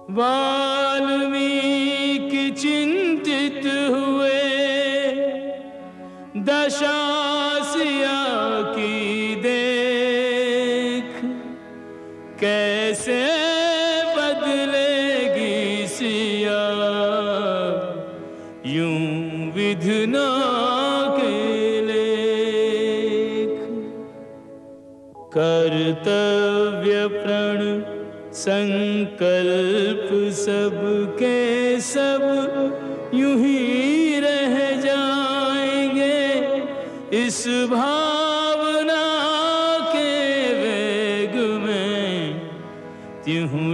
वाल्मीकि चिंतित हुए दशा सिया की देख, कैसे बदलेगी सिया यूं विधना के लेख। कर्तव्य प्रण संकल्प सबके सब यूं ही रह जाएंगे, इस भावना के वेग में त्यों